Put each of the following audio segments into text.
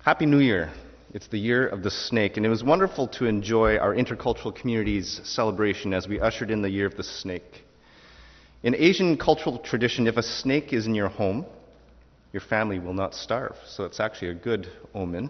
Happy New Year. It's the year of the snake, and it was wonderful to enjoy our intercultural community's celebration as we ushered in the year of the snake. In Asian cultural tradition, if a snake is in your home, your family will not starve, so it's actually a good omen.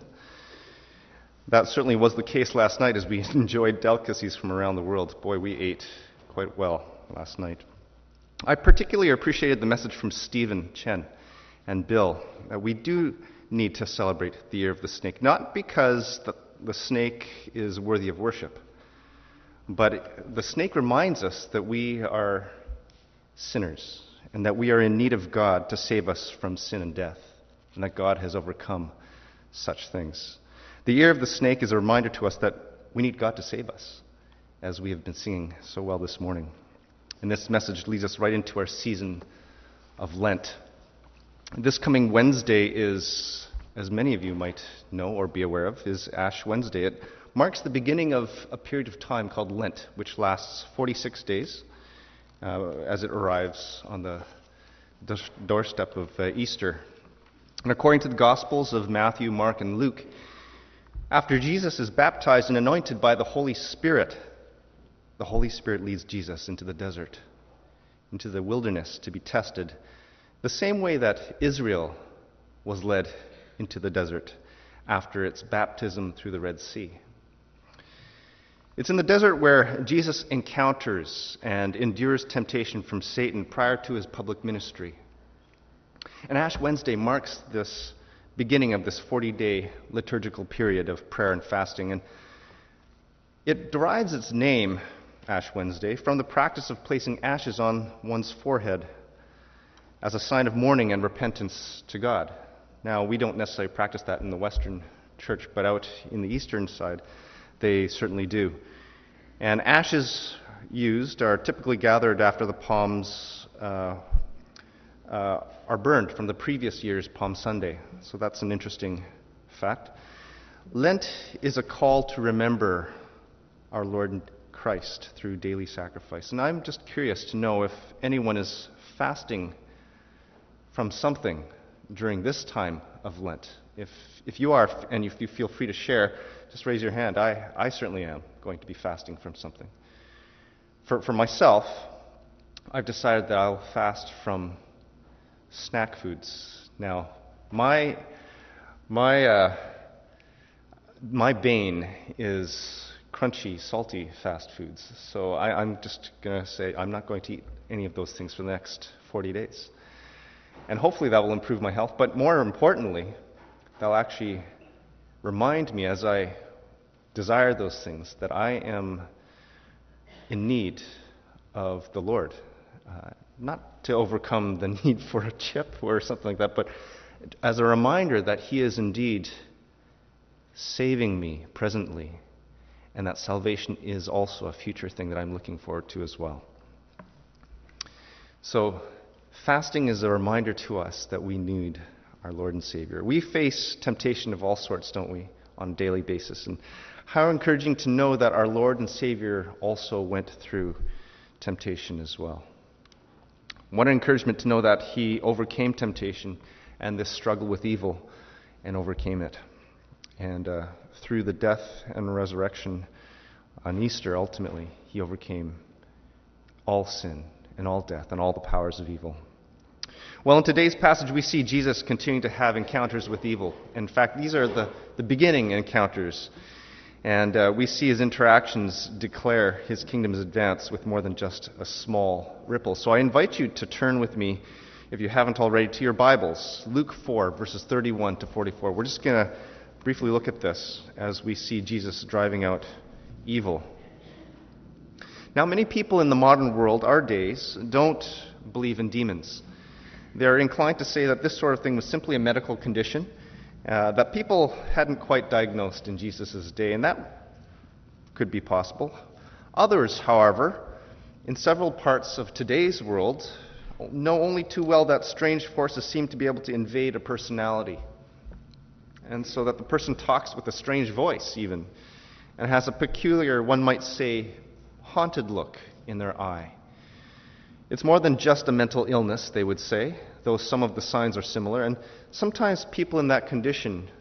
That certainly was the case last night as we enjoyed delicacies from around the world. Boy, we ate quite well last night. I particularly appreciated the message from Stephen Chen and Bill that we do need to celebrate the year of the snake, not because the snake is worthy of worship, but the snake reminds us that we are sinners and that we are in need of God to save us from sin and death, and that God has overcome such things. The year of the snake is a reminder to us that we need God to save us, as we have been singing so well this morning. And this message leads us right into our season of Lent. This coming Wednesday is, as many of you might know or be aware of, is Ash Wednesday. It marks the beginning of a period of time called Lent, which lasts 46 days as it arrives on the doorstep of Easter. And according to the Gospels of Matthew, Mark, and Luke, after Jesus is baptized and anointed by the Holy Spirit leads Jesus into the desert, into the wilderness to be tested, the same way that Israel was led into the desert after its baptism through the Red Sea. It's in the desert where Jesus encounters and endures temptation from Satan prior to his public ministry. And Ash Wednesday marks this beginning of this 40-day liturgical period of prayer and fasting. And it derives its name, Ash Wednesday, from the practice of placing ashes on one's forehead as a sign of mourning and repentance to God. Now, we don't necessarily practice that in the Western church, but out in the Eastern side, they certainly do. And ashes used are typically gathered after the palms are burned from the previous year's Palm Sunday. So that's an interesting fact. Lent is a call to remember our Lord Christ through daily sacrifice. And I'm just curious to know if anyone is fasting from something during this time of Lent. If you are, and if you feel free to share, just raise your hand. I certainly am going to be fasting from something. For myself, I've decided that I'll fast from snack foods. Now, my bane is crunchy, salty fast foods. So I'm just going to say I'm not going to eat any of those things for the next 40 days. And hopefully that will improve my health. But more importantly, that'll actually remind me as I desire those things that I am in need of the Lord. Not to overcome the need for a chip or something like that, but as a reminder that He is indeed saving me presently, and that salvation is also a future thing that I'm looking forward to as well. So, fasting is a reminder to us that we need our Lord and Savior. We face temptation of all sorts, don't we, on a daily basis. And how encouraging to know that our Lord and Savior also went through temptation as well. What an encouragement to know that He overcame temptation and this struggle with evil and overcame it. And through the death and resurrection on Easter, ultimately, He overcame all sin and all death and all the powers of evil. Well, in today's passage, we see Jesus continuing to have encounters with evil. In fact, these are the beginning encounters. And we see His interactions declare His kingdom's advance with more than just a small ripple. So I invite you to turn with me, if you haven't already, to your Bibles. Luke 4, verses 31 to 44. We're just going to briefly look at this as we see Jesus driving out evil. Now, many people in the modern world, our days, don't believe in demons. They're inclined to say that this sort of thing was simply a medical condition that people hadn't quite diagnosed in Jesus' day, and that could be possible. Others, however, in several parts of today's world, know only too well that strange forces seem to be able to invade a personality, and so that the person talks with a strange voice even, and has a peculiar, one might say, haunted look in their eye. It's more than just a mental illness, they would say, though some of the signs are similar. And sometimes people in that condition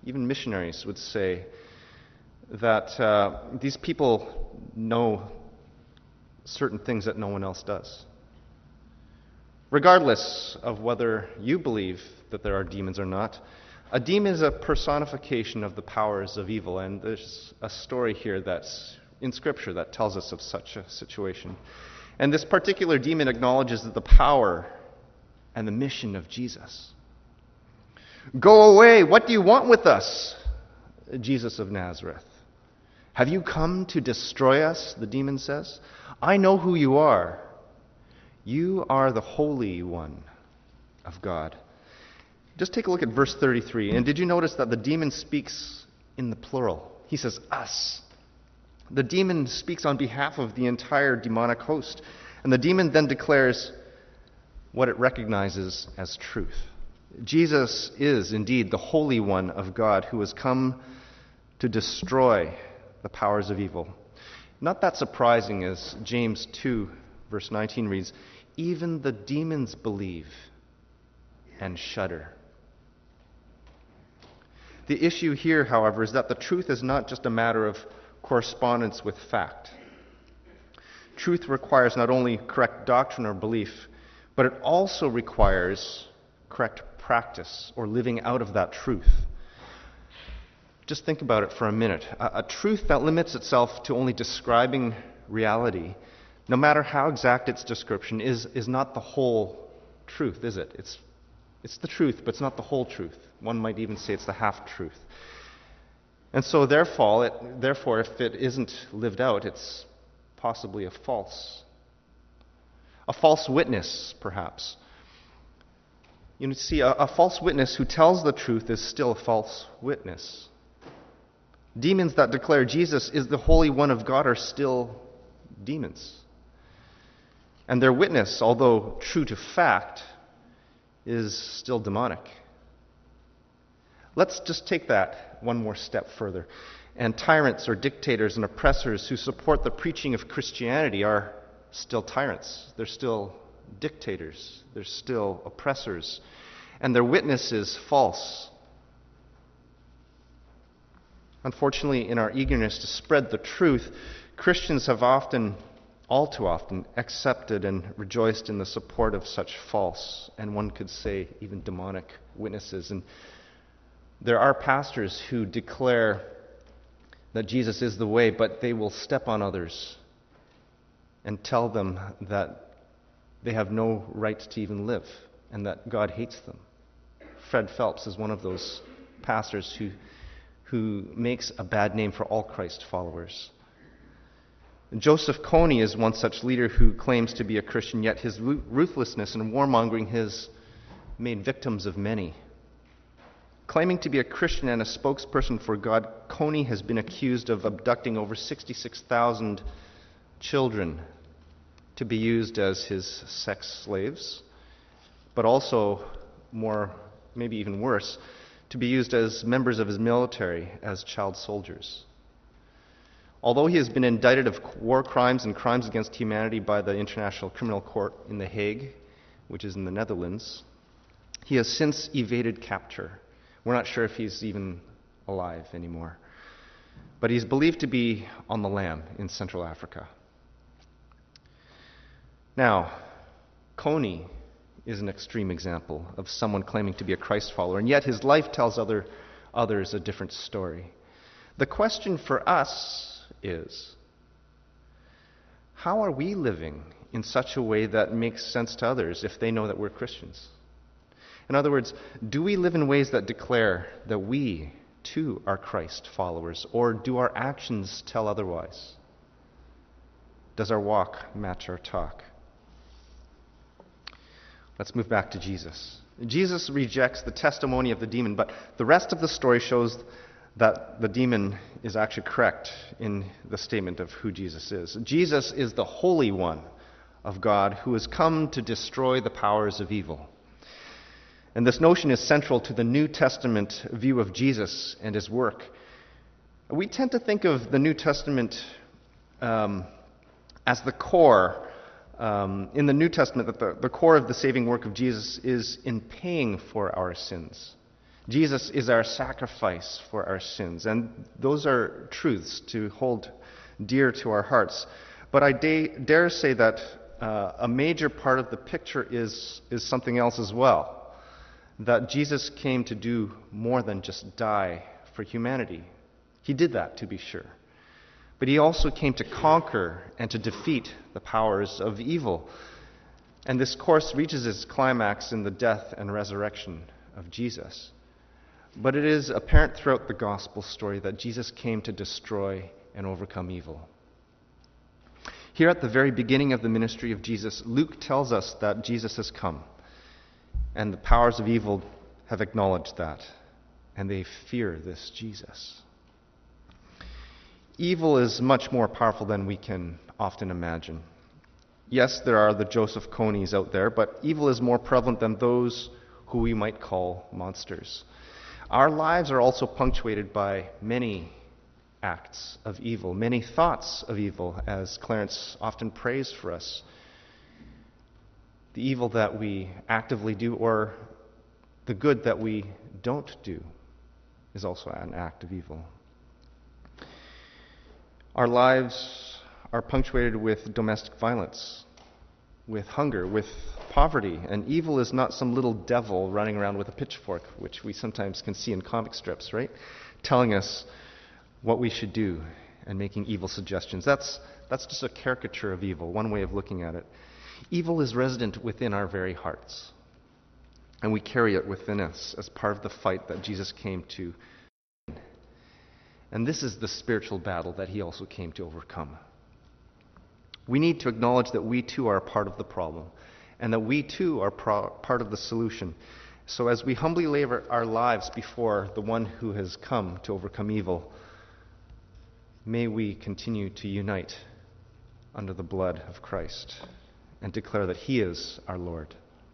even missionaries would say that these people know certain things that no one else does. Regardless of whether you believe that there are demons or not, a demon is a personification of the powers of evil, and there's a story here that's in Scripture that tells us of such a situation. And this particular demon acknowledges the power and the mission of Jesus. "Go away! What do you want with us, Jesus of Nazareth? Have you come to destroy us?" the demon says. "I know who you are. You are the Holy One of God." Just take a look at verse 33. And did you notice that the demon speaks in the plural? He says, "us." The demon speaks on behalf of the entire demonic host. And the demon then declares what it recognizes as truth. Jesus is indeed the Holy One of God who has come to destroy the powers of evil. Not that surprising, as James 2, verse 19 reads, "Even the demons believe and shudder." The issue here, however, is that the truth is not just a matter of correspondence with fact. Truth requires not only correct doctrine or belief, but it also requires correct practice or living out of that truth. Just think about it for a minute. A truth that limits itself to only describing reality, no matter how exact its description, is not the whole truth, is it? It's the truth, but it's not the whole truth. One might even say it's the half-truth. And so therefore, if it isn't lived out, it's possibly a false witness, perhaps. You see, a false witness who tells the truth is still a false witness. Demons that declare Jesus is the Holy One of God are still demons. And their witness, although true to fact, is still demonic. Let's just take that one more step further. And tyrants or dictators and oppressors who support the preaching of Christianity are still tyrants. They're still dictators. They're still oppressors. And their witness is false. Unfortunately, in our eagerness to spread the truth, Christians have all too often, accepted and rejoiced in the support of such false, and one could say even demonic, witnesses. And there are pastors who declare that Jesus is the way, but they will step on others and tell them that they have no right to even live and that God hates them. Fred Phelps is one of those pastors who makes a bad name for all Christ followers. Joseph Kony is one such leader who claims to be a Christian, yet his ruthlessness and warmongering has made victims of many. Claiming to be a Christian and a spokesperson for God, Kony has been accused of abducting over 66,000 children to be used as his sex slaves, but also more, maybe even worse, to be used as members of his military as child soldiers. Although he has been indicted of war crimes and crimes against humanity by the International Criminal Court in The Hague, which is in the Netherlands, he has since evaded capture. We're not sure if he's even alive anymore. But he's believed to be on the lam in Central Africa. Now, Kony is an extreme example of someone claiming to be a Christ follower, and yet his life tells others a different story. The question for us is, how are we living in such a way that makes sense to others if they know that we're Christians? In other words, do we live in ways that declare that we, too, are Christ followers, or do our actions tell otherwise? Does our walk match our talk? Let's move back to Jesus. Jesus rejects the testimony of the demon, but the rest of the story shows that the demon is actually correct in the statement of who Jesus is. Jesus is the Holy One of God who has come to destroy the powers of evil. And this notion is central to the New Testament view of Jesus and his work. We tend to think of the New Testament as the core. In the New Testament, that the core of the saving work of Jesus is in paying for our sins. Jesus is our sacrifice for our sins, and those are truths to hold dear to our hearts. But I dare say that a major part of the picture is something else as well, that Jesus came to do more than just die for humanity. He did that, to be sure. But he also came to conquer and to defeat the powers of evil. And this course reaches its climax in the death and resurrection of Jesus. But it is apparent throughout the gospel story that Jesus came to destroy and overcome evil. Here at the very beginning of the ministry of Jesus, Luke tells us that Jesus has come, and the powers of evil have acknowledged that, and they fear this Jesus. Evil is much more powerful than we can often imagine. Yes, there are the Joseph Konys out there, but evil is more prevalent than those who we might call monsters. Our lives are also punctuated by many acts of evil, many thoughts of evil, as Clarence often prays for us. The evil that we actively do, or the good that we don't do, is also an act of evil. Our lives are punctuated with domestic violence, with hunger, with poverty, and evil is not some little devil running around with a pitchfork, which we sometimes can see in comic strips, right? Telling us what we should do and making evil suggestions. That's just a caricature of evil, one way of looking at it. Evil is resident within our very hearts, and we carry it within us as part of the fight that Jesus came to. And this is the spiritual battle that he also came to overcome. We need to acknowledge that we too are a part of the problem, and that we too are part of the solution. So as we humbly lay our lives before the one who has come to overcome evil, may we continue to unite under the blood of Christ and declare that he is our Lord.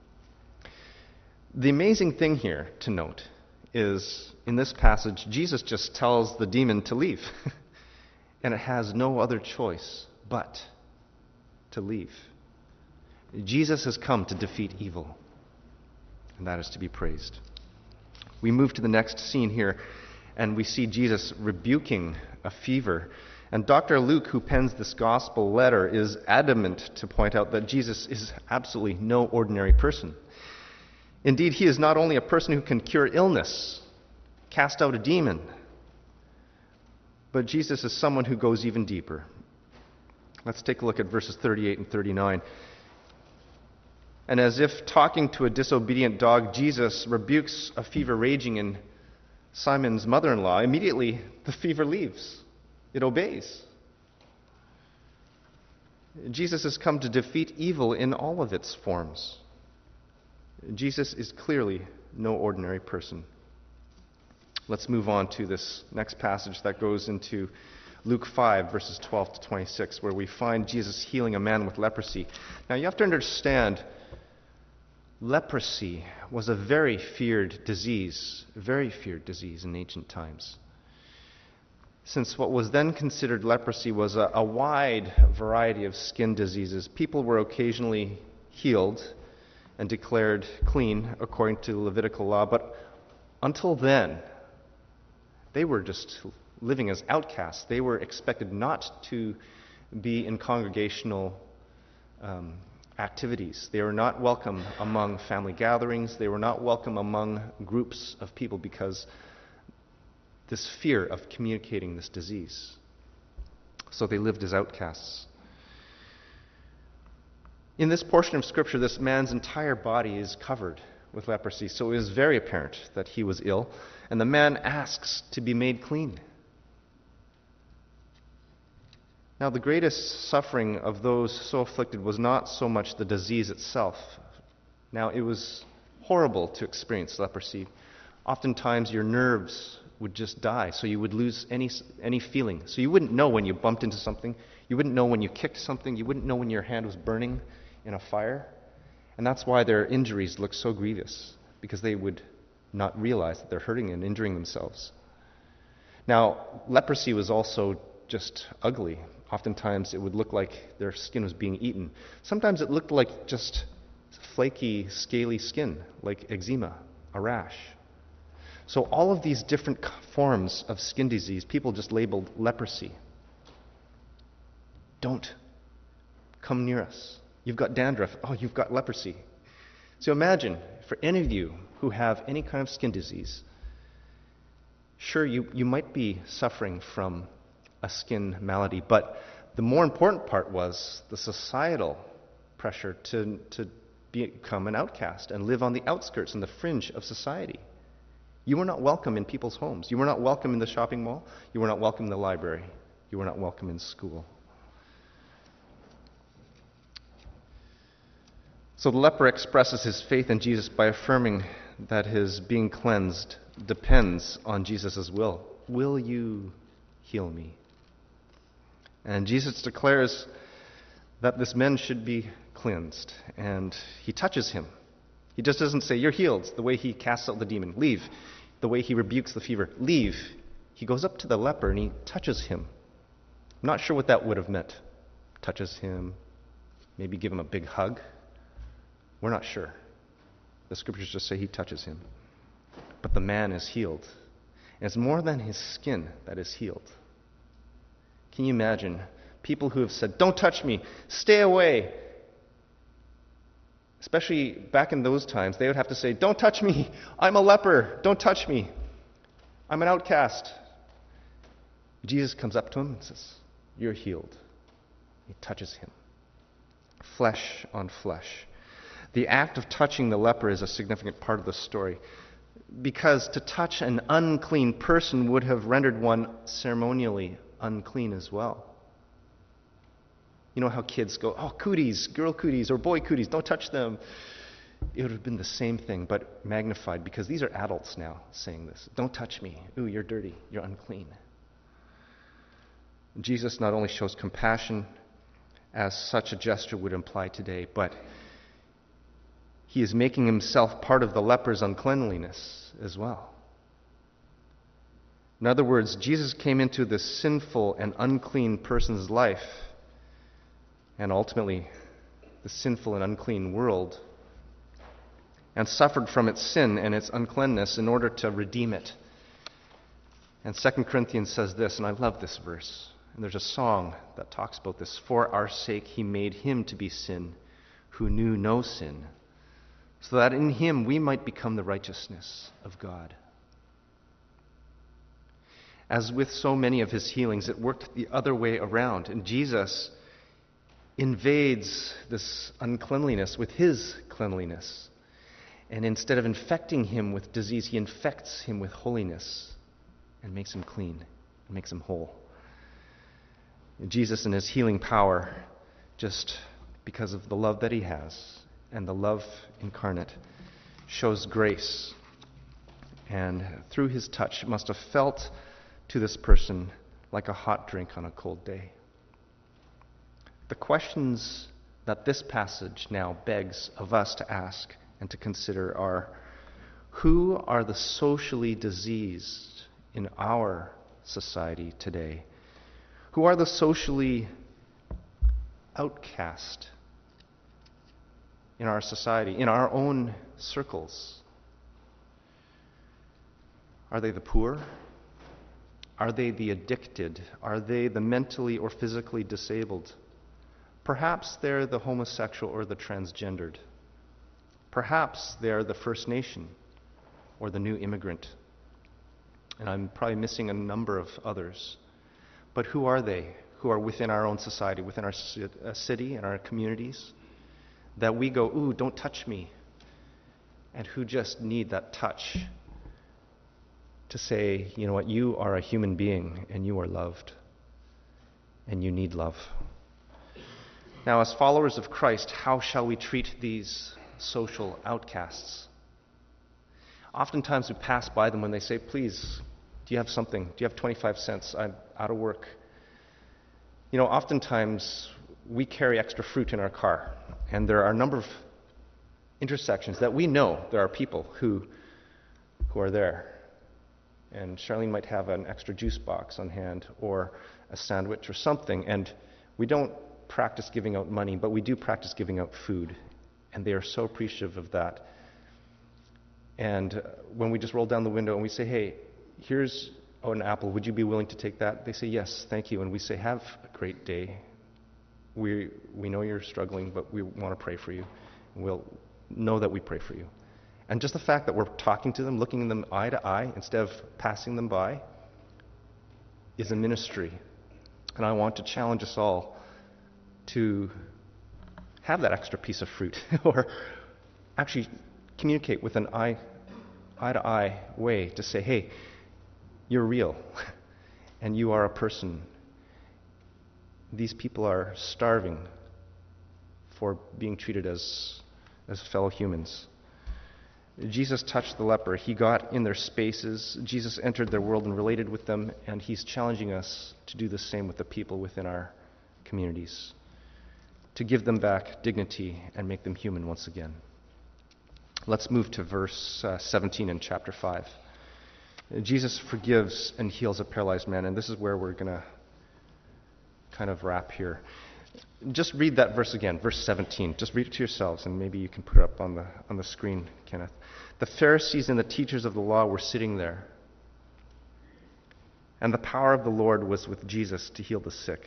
The amazing thing here to note is, in this passage, Jesus just tells the demon to leave. And it has no other choice but to leave. Jesus has come to defeat evil, and that is to be praised. We move to the next scene here, and we see Jesus rebuking a fever. And Dr. Luke, who pens this gospel letter, is adamant to point out that Jesus is absolutely no ordinary person. Indeed, he is not only a person who can cure illness, cast out a demon, but Jesus is someone who goes even deeper. Let's take a look at verses 38 and 39. And as if talking to a disobedient dog, Jesus rebukes a fever raging in Simon's mother-in-law. Immediately, the fever leaves. It obeys. Jesus has come to defeat evil in all of its forms. Jesus is clearly no ordinary person. Let's move on to this next passage that goes into Luke 5, verses 12 to 26, where we find Jesus healing a man with leprosy. Now, you have to understand, leprosy was a very feared disease in ancient times. Since what was then considered leprosy was a wide variety of skin diseases, people were occasionally healed and declared clean according to the Levitical law, but until then, they were just living as outcasts. They were expected not to be in congregational activities. They were not welcome among family gatherings. They were not welcome among groups of people because this fear of communicating this disease. So they lived as outcasts. In this portion of Scripture, this man's entire body is covered with leprosy, so it is very apparent that he was ill, and the man asks to be made clean. Now, the greatest suffering of those so afflicted was not so much the disease itself. Now, it was horrible to experience leprosy. Oftentimes, your nerves would just die, so you would lose any feeling. So you wouldn't know when you bumped into something. You wouldn't know when you kicked something. You wouldn't know when your hand was burning in a fire. And that's why their injuries look so grievous, because they would not realize that they're hurting and injuring themselves. Now, leprosy was also just ugly. Oftentimes, it would look like their skin was being eaten. Sometimes it looked like just flaky, scaly skin, like eczema, a rash. So all of these different forms of skin disease, people just labeled leprosy. Don't come near us. You've got dandruff. Oh, you've got leprosy. So imagine, for any of you who have any kind of skin disease, sure, you might be suffering from a skin malady, but the more important part was the societal pressure to become an outcast and live on the outskirts and the fringe of society. You were not welcome in people's homes. You were not welcome in the shopping mall. You were not welcome in the library. You were not welcome in school. So the leper expresses his faith in Jesus by affirming that his being cleansed depends on Jesus' will. Will you heal me? And Jesus declares that this man should be cleansed, and he touches him. He just doesn't say, you're healed, the way he casts out the demon. Leave. The way he rebukes the fever. Leave. He goes up to the leper and he touches him. I'm not sure what that would have meant. Touches him, maybe give him a big hug. We're not sure. The scriptures just say he touches him. But the man is healed. And it's more than his skin that is healed. Can you imagine people who have said, don't touch me, stay away? Especially back in those times, they would have to say, don't touch me, I'm a leper, don't touch me, I'm an outcast. Jesus comes up to him and says, you're healed. He touches him. Flesh on flesh. The act of touching the leper is a significant part of the story, because to touch an unclean person would have rendered one ceremonially unclean as well. You know how kids go, oh, cooties, girl cooties, or boy cooties, don't touch them. It would have been the same thing, but magnified, because these are adults now saying this. Don't touch me. Ooh, you're dirty. You're unclean. Jesus not only shows compassion, as such a gesture would imply today, but he is making himself part of the leper's uncleanliness as well. In other words, Jesus came into this sinful and unclean person's life, and ultimately the sinful and unclean world, and suffered from its sin and its uncleanness in order to redeem it. And 2 Corinthians says this, and I love this verse, and there's a song that talks about this. For our sake he made him to be sin who knew no sin, so that in him we might become the righteousness of God. As with so many of his healings, it worked the other way around, and Jesus invades this uncleanliness with his cleanliness. And instead of infecting him with disease, he infects him with holiness and makes him clean, and makes him whole. And Jesus in his healing power, just because of the love that he has, and the love incarnate, shows grace. And through his touch, it must have felt to this person like a hot drink on a cold day. The questions that this passage now begs of us to ask and to consider are, who are the socially diseased in our society today? Who are the socially outcast in our society, in our own circles? Are they the poor? Are they the addicted? Are they the mentally or physically disabled? Perhaps they're the homosexual or the transgendered. Perhaps they're the First Nation or the new immigrant. And I'm probably missing a number of others. But who are they who are within our own society, within our city and our communities, that we go, ooh, don't touch me, and who just need that touch to say, you know what, you are a human being and you are loved and you need love. Now, as followers of Christ, how shall we treat these social outcasts? Oftentimes we pass by them when they say, please, do you have something? Do you have 25 cents? I'm out of work. You know, oftentimes we carry extra fruit in our car, and there are a number of intersections that we know there are people who are there. And Charlene might have an extra juice box on hand or a sandwich or something, and we don't practice giving out money, but we do practice giving out food, and they are so appreciative of that. And when we just roll down the window and we say, hey, here's an apple, would you be willing to take that? They say, yes, thank you. And we say, have a great day. We know you're struggling, but we want to pray for you. And we'll know that we pray for you. And just the fact that we're talking to them, looking them eye to eye, instead of passing them by, is a ministry. And I want to challenge us all to have that extra piece of fruit, or actually communicate with an eye-to-eye way to say, hey, you're real, and you are a person. These people are starving for being treated as fellow humans. Jesus touched the leper. He got in their spaces. Jesus entered their world and related with them, and he's challenging us to do the same with the people within our communities, to give them back dignity and make them human once again. Let's move to verse 17 in chapter 5. Jesus forgives and heals a paralyzed man, and this is where we're going to kind of wrap here. Just read that verse again, verse 17. Just read it to yourselves, and maybe you can put it up on the screen, Kenneth. The Pharisees and the teachers of the law were sitting there, and the power of the Lord was with Jesus to heal the sick.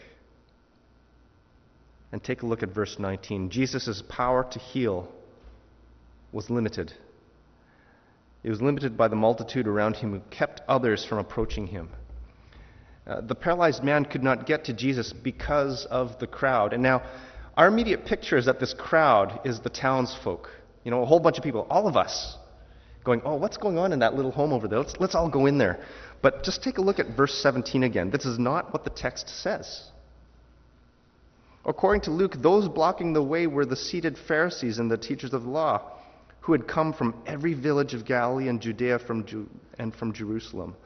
And take a look at verse 19. Jesus' power to heal was limited. It was limited by the multitude around him who kept others from approaching him. The paralyzed man could not get to Jesus because of the crowd. And now, our immediate picture is that this crowd is the townsfolk. You know, a whole bunch of people, all of us, going, oh, what's going on in that little home over there? Let's all go in there. But just take a look at verse 17 again. This is not what the text says. According to Luke, those blocking the way were the seated Pharisees and the teachers of the law, who had come from every village of Galilee and Judea and from Jerusalem.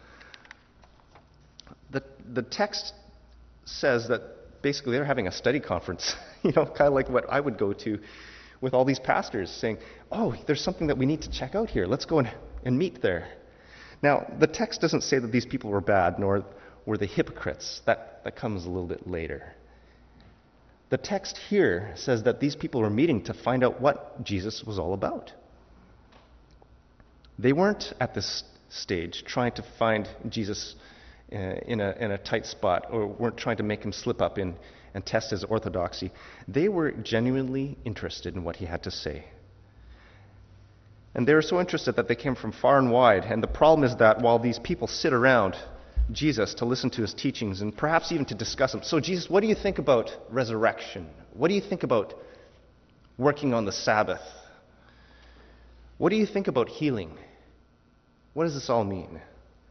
The text says that basically they're having a study conference, kind of like what I would go to with all these pastors saying, oh, there's something that we need to check out here. Let's go and meet there. Now, the text doesn't say that these people were bad, nor were they hypocrites. That comes a little bit later. The text here says that these people were meeting to find out what Jesus was all about. They weren't at this stage trying to find Jesus in a tight spot, or weren't trying to make him slip up and test his orthodoxy. They were genuinely interested in what he had to say. And they were so interested that they came from far and wide. And the problem is that while these people sit around Jesus to listen to his teachings and perhaps even to discuss them, so Jesus, what do you think about resurrection? What do you think about working on the Sabbath? What do you think about healing? What does this all mean?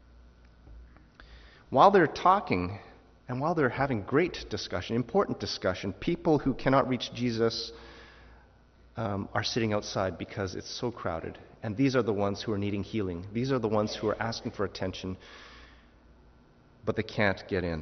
While they're talking, and while they're having great discussion, important discussion, people who cannot reach Jesus are sitting outside because it's so crowded. And these are the ones who are needing healing. These are the ones who are asking for attention, but they can't get in.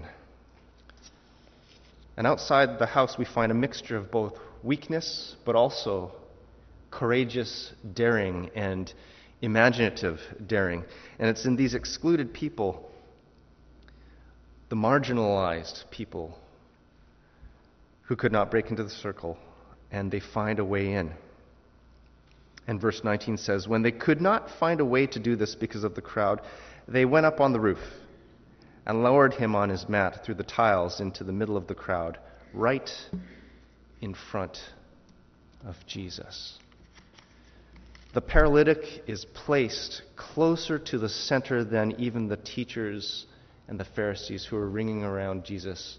And outside the house, we find a mixture of both weakness, but also courageous daring and imaginative daring. And it's in these excluded people, the marginalized people, who could not break into the circle, and they find a way in. And verse 19 says, when they could not find a way to do this because of the crowd, they went up on the roof and lowered him on his mat through the tiles into the middle of the crowd, right in front of Jesus. The paralytic is placed closer to the center than even the teachers and the Pharisees who are ringing around Jesus.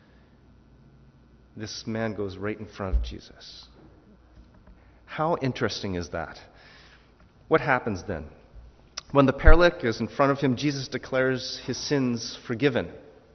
This man goes right in front of Jesus. How interesting is that? What happens then? When the paralytic is in front of him, Jesus declares his sins forgiven.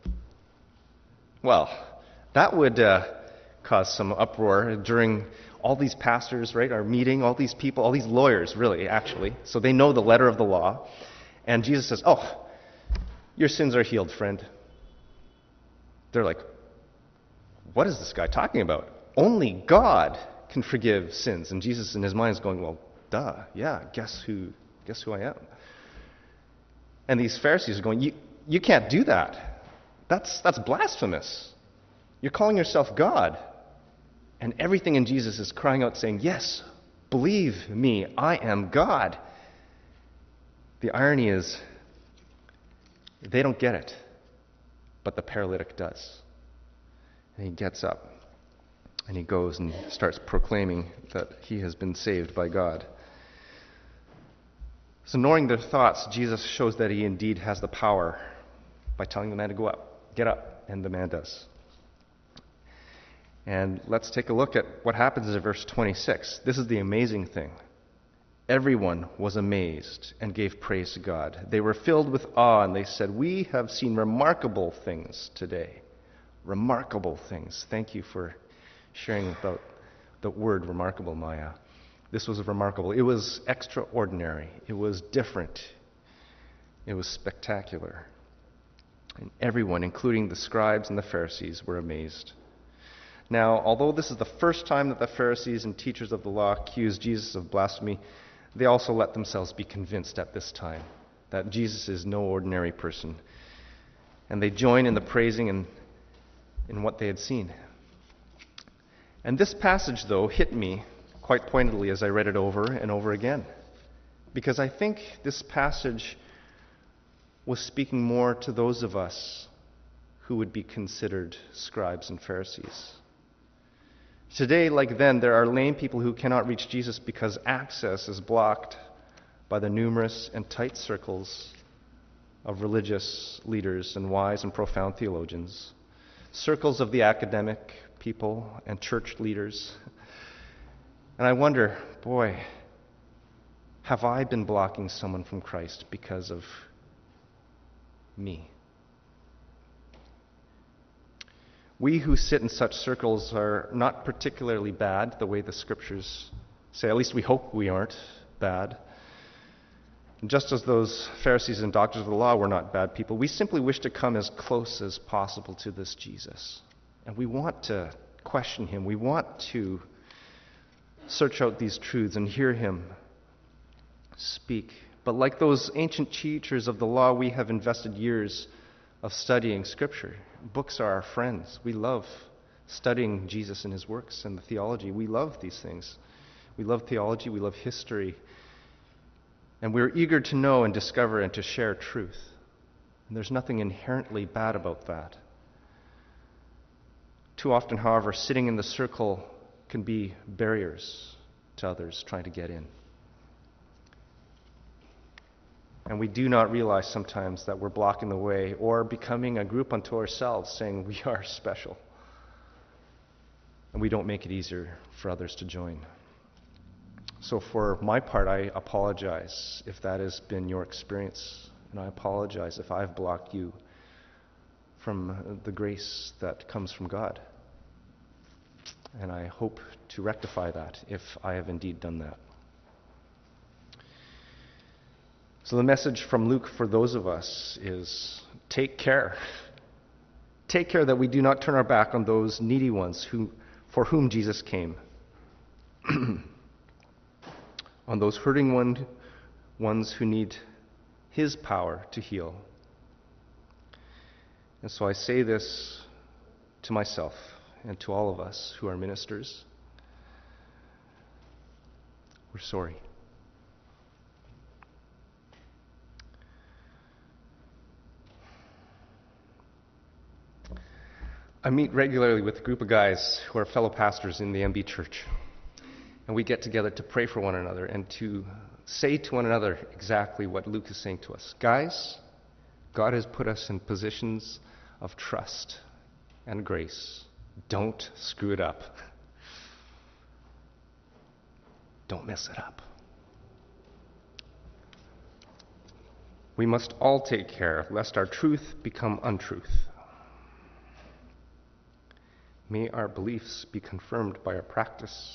Well, that would cause some uproar during all these pastors, right, are meeting, all these people, all these lawyers, really, actually. So they know the letter of the law. And Jesus says, oh, your sins are healed, friend. They're like, what is this guy talking about? Only God can forgive sins. And Jesus in his mind is going, well, duh, yeah, guess who I am? And these Pharisees are going, you can't do that. That's blasphemous. You're calling yourself God. And everything in Jesus is crying out saying, yes, believe me, I am God. The irony is, they don't get it, but the paralytic does. And he gets up, and he goes and starts proclaiming that he has been saved by God. So knowing their thoughts, Jesus shows that he indeed has the power by telling the man to go up, get up, and the man does. And let's take a look at what happens in verse 26. This is the amazing thing. Everyone was amazed and gave praise to God. They were filled with awe, and they said, "We have seen remarkable things today." Remarkable things. Thank you for sharing about the word remarkable, Maya. This was remarkable. It was extraordinary. It was different. It was spectacular. And everyone, including the scribes and the Pharisees, were amazed. Now, although this is the first time that the Pharisees and teachers of the law accused Jesus of blasphemy, they also let themselves be convinced at this time that Jesus is no ordinary person. And they join in the praising and in what they had seen. And this passage, though, hit me quite pointedly as I read it over and over again. Because I think this passage was speaking more to those of us who would be considered scribes and Pharisees. Today, like then, there are lame people who cannot reach Jesus because access is blocked by the numerous and tight circles of religious leaders and wise and profound theologians, circles of the academic people and church leaders. And I wonder, boy, have I been blocking someone from Christ because of me? We who sit in such circles are not particularly bad, the way the scriptures say. At least we hope we aren't bad. And just as those Pharisees and doctors of the law were not bad people, we simply wish to come as close as possible to this Jesus. And we want to question him. We want to search out these truths and hear him speak. But like those ancient teachers of the law, we have invested years of studying Scripture. Books are our friends. We love studying Jesus and his works and the theology. We love these things. We love theology. We love history. And we're eager to know and discover and to share truth. And there's nothing inherently bad about that. Too often, however, sitting in the circle can be barriers to others trying to get in. And we do not realize sometimes that we're blocking the way or becoming a group unto ourselves, saying we are special. And we don't make it easier for others to join. So for my part, I apologize if that has been your experience. And I apologize if I've blocked you from the grace that comes from God. And I hope to rectify that if I have indeed done that. So the message from Luke for those of us is take care. Take care that we do not turn our back on those needy ones for whom Jesus came. On those hurting ones who need his power to heal. And so I say this to myself and to all of us who are ministers. We're sorry. I meet regularly with a group of guys who are fellow pastors in the MB Church. And we get together to pray for one another and to say to one another exactly what Luke is saying to us. Guys, God has put us in positions of trust and grace. Don't screw it up. Don't mess it up. We must all take care lest our truth become untruth. May our beliefs be confirmed by our practice.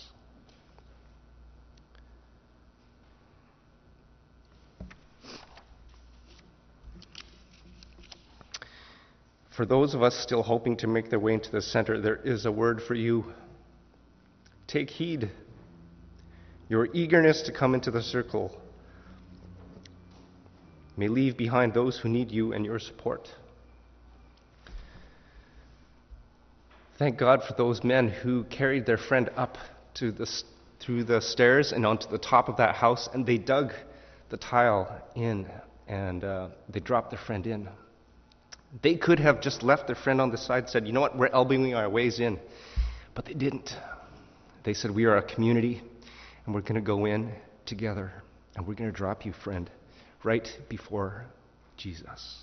For those of us still hoping to make their way into the center, there is a word for you. Take heed. Your eagerness to come into the circle may leave behind those who need you and your support. Thank God for those men who carried their friend up through the stairs and onto the top of that house, and they dug the tile in, and they dropped their friend in. They could have just left their friend on the side and said, you know what, we're elbowing our ways in. But they didn't. They said, we are a community, and we're going to go in together, and we're going to drop you, friend, right before Jesus.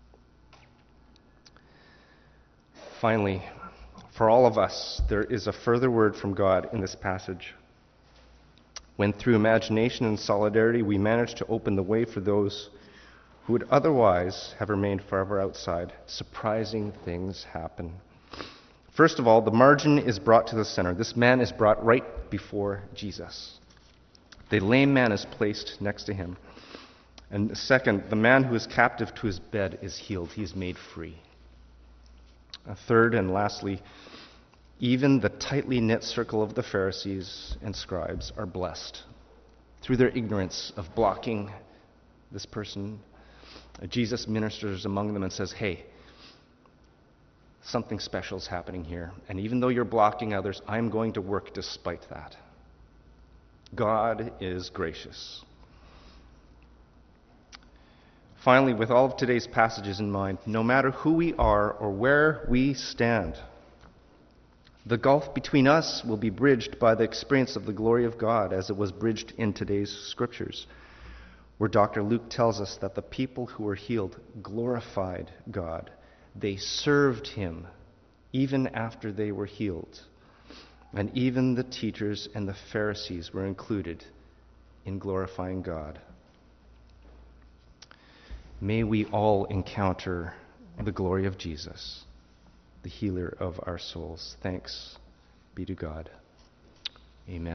Finally, for all of us, there is a further word from God in this passage. When through imagination and solidarity we manage to open the way for those who would otherwise have remained forever outside, surprising things happen. First of all, the margin is brought to the center. This man is brought right before Jesus. The lame man is placed next to him. And second, the man who is captive to his bed is healed. He is made free. Third and lastly, even the tightly knit circle of the Pharisees and scribes are blessed. Through their ignorance of blocking this person, Jesus ministers among them and says, hey, something special is happening here. And even though you're blocking others, I'm going to work despite that. God is gracious. Finally, with all of today's passages in mind, no matter who we are or where we stand, the gulf between us will be bridged by the experience of the glory of God as it was bridged in today's scriptures, where Dr. Luke tells us that the people who were healed glorified God. They served him even after they were healed. And even the teachers and the Pharisees were included in glorifying God. May we all encounter the glory of Jesus, the healer of our souls. Thanks be to God. Amen.